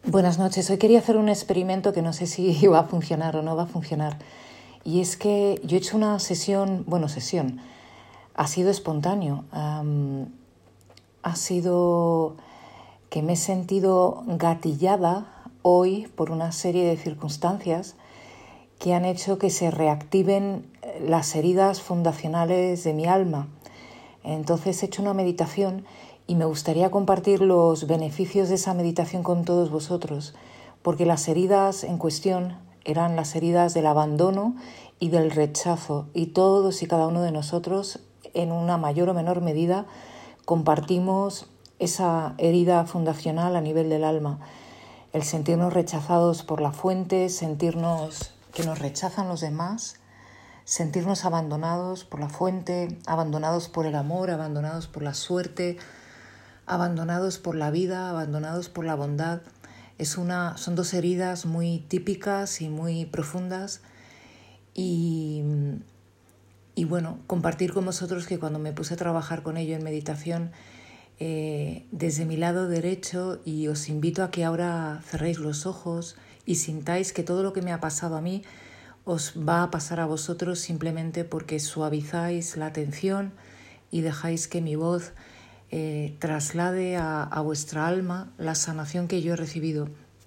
Buenas noches. Hoy quería hacer un experimento que no sé si va a funcionar o no va a funcionar. Y es que yo he hecho una sesión, ha sido espontáneo. Ha sido que me he sentido gatillada hoy por una serie de circunstancias que han hecho que se reactiven las heridas fundacionales de mi alma. Entonces he hecho una meditación y me gustaría compartir los beneficios de esa meditación con todos vosotros, porque las heridas en cuestión eran las heridas del abandono y del rechazo, y todos y cada uno de nosotros, en una mayor o menor medida, compartimos esa herida fundacional a nivel del alma. El sentirnos rechazados por la fuente, sentirnos que nos rechazan los demás, sentirnos abandonados por la fuente, abandonados por el amor, abandonados por la suerte, abandonados por la vida, abandonados por la bondad. Son dos heridas muy típicas y muy profundas y bueno, compartir con vosotros que cuando me puse a trabajar con ello en meditación, desde mi lado derecho, y os invito a que ahora cerréis los ojos y sintáis que todo lo que me ha pasado a mí os va a pasar a vosotros simplemente porque suavizáis la atención y dejáis que mi voz traslade a vuestra alma la sanación que yo he recibido.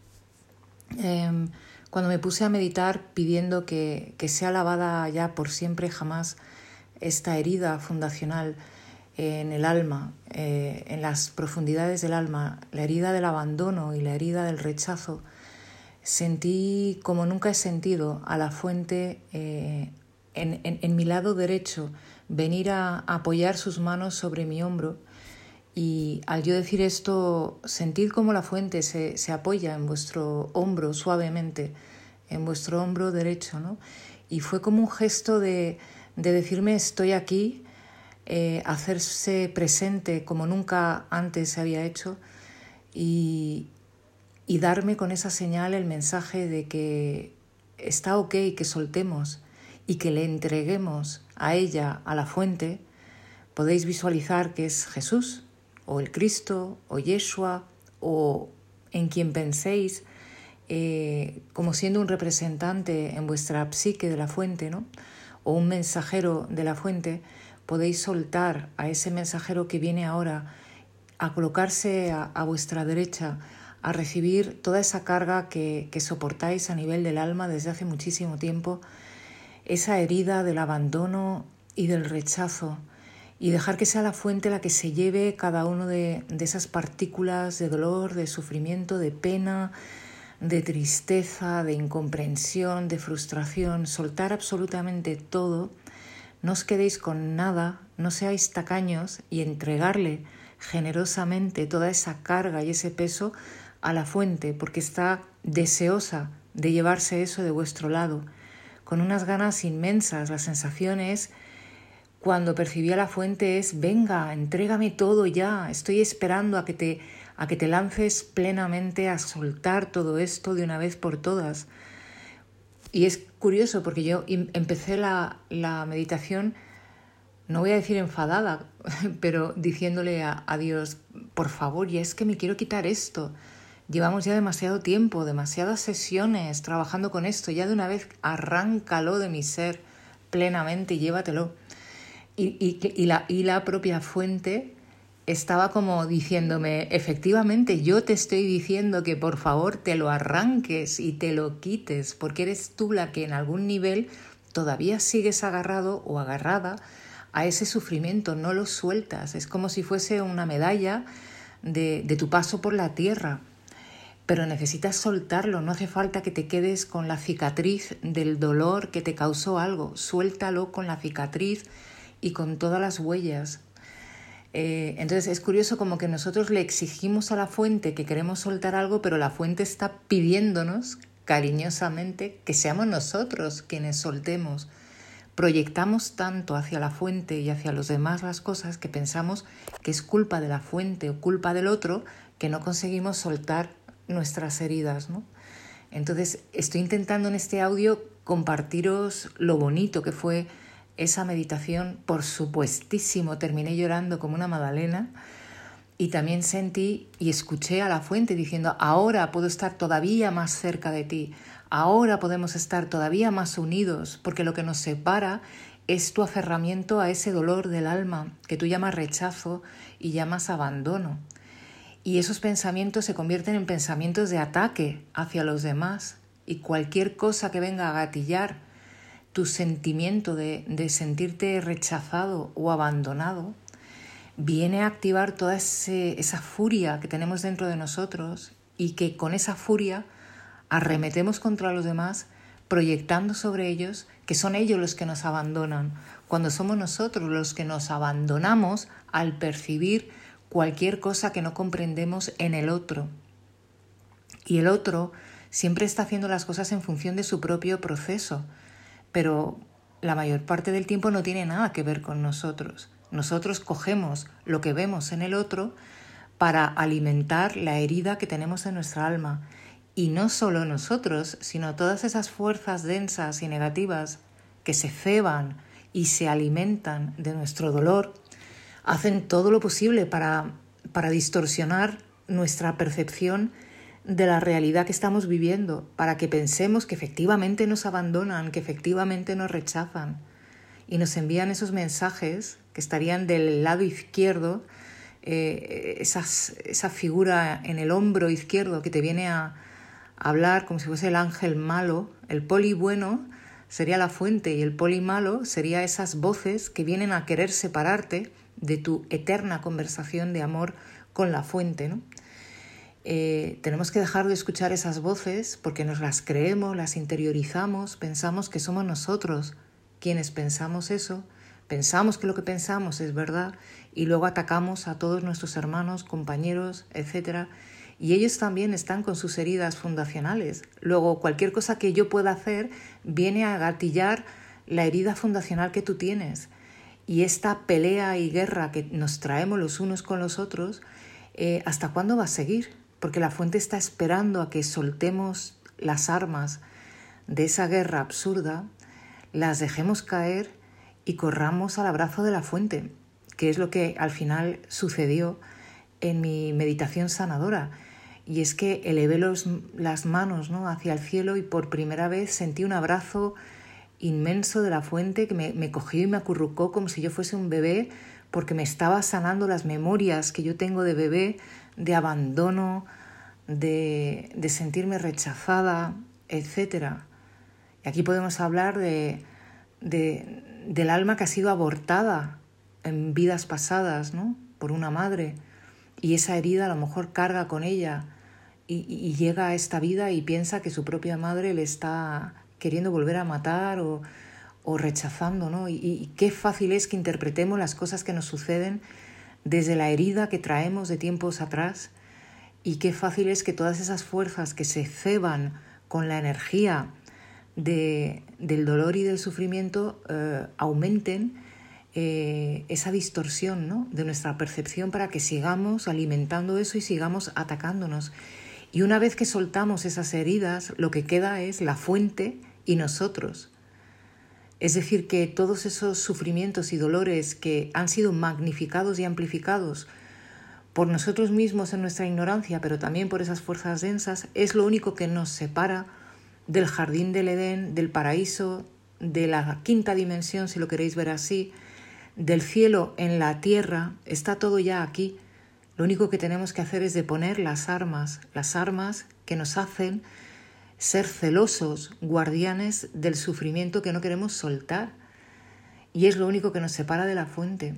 Cuando me puse a meditar pidiendo que sea lavada ya por siempre jamás esta herida fundacional en el alma, en las profundidades del alma, la herida del abandono y la herida del rechazo, sentí como nunca he sentido a la fuente en mi lado derecho venir a apoyar sus manos sobre mi hombro. Y al yo decir esto, sentid cómo la fuente se apoya en vuestro hombro suavemente, en vuestro hombro derecho, ¿no? Y fue como un gesto de decirme estoy aquí, hacerse presente como nunca antes se había hecho y darme con esa señal el mensaje de que está ok que soltemos y que le entreguemos a ella, a la fuente. Podéis visualizar que es Jesús, o el Cristo, o Yeshua, o en quien penséis, como siendo un representante en vuestra psique de la fuente, ¿no? O un mensajero de la fuente. Podéis soltar a ese mensajero que viene ahora a colocarse a vuestra derecha, a recibir toda esa carga que soportáis a nivel del alma desde hace muchísimo tiempo, esa herida del abandono y del rechazo, y dejar que sea la fuente la que se lleve cada uno de esas partículas de dolor, de sufrimiento, de pena, de tristeza, de incomprensión, de frustración. Soltar absolutamente todo, no os quedéis con nada, no seáis tacaños, y entregarle generosamente toda esa carga y ese peso a la fuente, porque está deseosa de llevarse eso de vuestro lado, con unas ganas inmensas. La sensación es, cuando percibí a la fuente, es venga, entrégame todo ya, estoy esperando a que te lances plenamente a soltar todo esto de una vez por todas. Y es curioso porque yo empecé la meditación, no voy a decir enfadada, pero diciéndole a Dios, por favor, ya es que me quiero quitar esto. Llevamos ya demasiado tiempo, demasiadas sesiones trabajando con esto, ya de una vez arráncalo de mi ser plenamente y llévatelo. Y la propia fuente estaba como diciéndome, efectivamente, yo te estoy diciendo que por favor te lo arranques y te lo quites, porque eres tú la que en algún nivel todavía sigues agarrado o agarrada a ese sufrimiento, no lo sueltas. Es como si fuese una medalla de tu paso por la tierra, pero necesitas soltarlo. No hace falta que te quedes con la cicatriz del dolor que te causó algo. Suéltalo con la cicatriz y con todas las huellas. Entonces es curioso como que nosotros le exigimos a la fuente que queremos soltar algo, pero la fuente está pidiéndonos cariñosamente que seamos nosotros quienes soltemos. Proyectamos tanto hacia la fuente y hacia los demás las cosas que pensamos que es culpa de la fuente o culpa del otro, que no conseguimos soltar nuestras heridas, ¿no? Entonces estoy intentando en este audio compartiros lo bonito que fue esa meditación. Por supuestísimo terminé llorando como una magdalena, Y también sentí y escuché a la fuente diciendo, ahora puedo estar todavía más cerca de ti, ahora podemos estar todavía más unidos, porque lo que nos separa es tu aferramiento a ese dolor del alma que tú llamas rechazo y llamas abandono. Y esos pensamientos se convierten en pensamientos de ataque hacia los demás, y cualquier cosa que venga a gatillar tu sentimiento de sentirte rechazado o abandonado, viene a activar toda esa furia que tenemos dentro de nosotros y que con esa furia arremetemos contra los demás, proyectando sobre ellos que son ellos los que nos abandonan, cuando somos nosotros los que nos abandonamos al percibir cualquier cosa que no comprendemos en el otro. Y el otro siempre está haciendo las cosas en función de su propio proceso, pero la mayor parte del tiempo no tiene nada que ver con nosotros. Nosotros cogemos lo que vemos en el otro para alimentar la herida que tenemos en nuestra alma. Y no solo nosotros, sino todas esas fuerzas densas y negativas que se ceban y se alimentan de nuestro dolor, hacen todo lo posible para distorsionar nuestra percepción de la realidad que estamos viviendo, para que pensemos que efectivamente nos abandonan, que efectivamente nos rechazan. Y nos envían esos mensajes que estarían del lado izquierdo, esa figura en el hombro izquierdo que te viene a hablar como si fuese el ángel malo. El poli bueno sería la fuente y el poli malo sería esas voces que vienen a querer separarte de tu eterna conversación de amor con la fuente, ¿no? Tenemos que dejar de escuchar esas voces porque nos las creemos, las interiorizamos, pensamos que somos nosotros quienes pensamos eso, pensamos que lo que pensamos es verdad y luego atacamos a todos nuestros hermanos, compañeros, etc. Y ellos también están con sus heridas fundacionales. Luego cualquier cosa que yo pueda hacer viene a gatillar la herida fundacional que tú tienes. Y esta pelea y guerra que nos traemos los unos con los otros, ¿hasta cuándo va a seguir? Porque la fuente está esperando a que soltemos las armas de esa guerra absurda, las dejemos caer y corramos al abrazo de la fuente, que es lo que al final sucedió en mi meditación sanadora. Y es que elevé las manos, ¿no?, hacia el cielo y por primera vez sentí un abrazo inmenso de la fuente que me cogió y me acurrucó como si yo fuese un bebé, porque me estaba sanando las memorias que yo tengo de bebé, de abandono, de sentirme rechazada, etc. Y aquí podemos hablar del alma que ha sido abortada en vidas pasadas, ¿no?, por una madre, y esa herida a lo mejor carga con ella y llega a esta vida y piensa que su propia madre le está queriendo volver a matar o rechazando, ¿no? Y qué fácil es que interpretemos las cosas que nos suceden desde la herida que traemos de tiempos atrás, y qué fácil es que todas esas fuerzas que se ceban con la energía del dolor y del sufrimiento aumenten esa distorsión, ¿no?, de nuestra percepción, para que sigamos alimentando eso y sigamos atacándonos. Y una vez que soltamos esas heridas, lo que queda es la fuente y nosotros. Es decir, que todos esos sufrimientos y dolores que han sido magnificados y amplificados por nosotros mismos en nuestra ignorancia, pero también por esas fuerzas densas, es lo único que nos separa del jardín del Edén, del paraíso, de la quinta dimensión, si lo queréis ver así, del cielo en la tierra. Está todo ya aquí. Lo único que tenemos que hacer es deponer las armas que nos hacen ser celosos guardianes del sufrimiento que no queremos soltar. Y es lo único que nos separa de la fuente.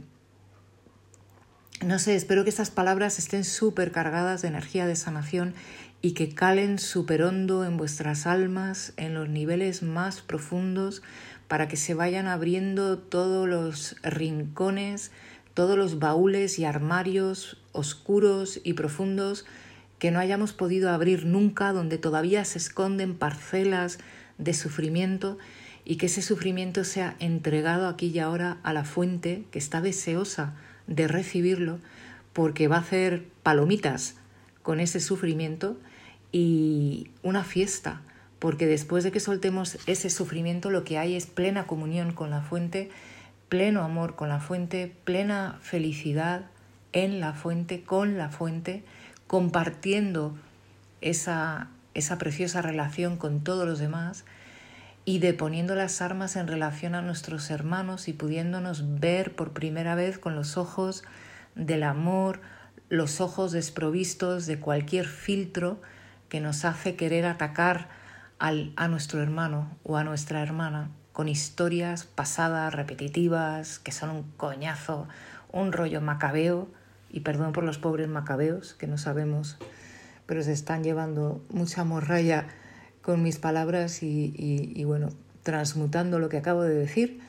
No sé, espero que estas palabras estén súper cargadas de energía de sanación y que calen súper hondo en vuestras almas, en los niveles más profundos, para que se vayan abriendo todos los rincones, todos los baúles y armarios oscuros y profundos que no hayamos podido abrir nunca, donde todavía se esconden parcelas de sufrimiento, y que ese sufrimiento sea entregado aquí y ahora a la fuente, que está deseosa de recibirlo, porque va a hacer palomitas con ese sufrimiento y una fiesta, porque después de que soltemos ese sufrimiento lo que hay es plena comunión con la fuente, pleno amor con la fuente, plena felicidad en la fuente, con la fuente, compartiendo esa preciosa relación con todos los demás y deponiendo las armas en relación a nuestros hermanos y pudiéndonos ver por primera vez con los ojos del amor, los ojos desprovistos de cualquier filtro que nos hace querer atacar a nuestro hermano o a nuestra hermana con historias pasadas, repetitivas, que son un coñazo, un rollo macabeo, y perdón por los pobres macabeos, que no sabemos, pero se están llevando mucha morralla con mis palabras y bueno, transmutando lo que acabo de decir.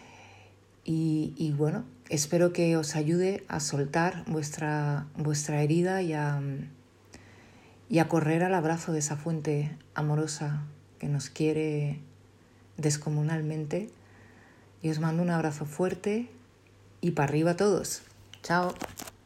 Y bueno, espero que os ayude a soltar vuestra herida y a correr al abrazo de esa fuente amorosa que nos quiere descomunalmente. Y os mando un abrazo fuerte y para arriba todos. Chao.